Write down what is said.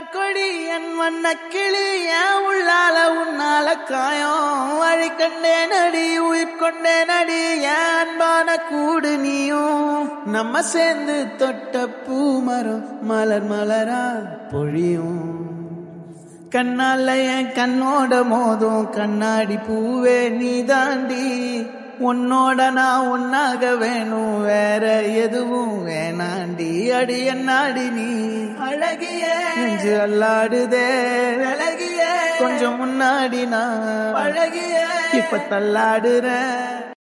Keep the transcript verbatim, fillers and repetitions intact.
வான்கொடி என் வண்ண கிளி என் உள்ளால உன்னால காயம் வழி கண்டேன் அடி உயிர் கொண்டேன் அடி என் அன்பான கூடு நீயும் நம்ம சேர்ந்து தொட்ட பூமரம் மலர் மலரா பொழியும் கண்ணால என் கண்ணோட மோதும் கண்ணாடி பூவே நீ தாண்டி உன்னோட நான் ஒன்னாக வேணும் வேற எதுவும் வேணாண்டி அடி என்னாடி நீ அழகிய நெஞ்சு அல்லாடுதே அழகிய கொஞ்சம் முன்னாடி நான் அழகிய இப்ப தள்ளாடுறேன்.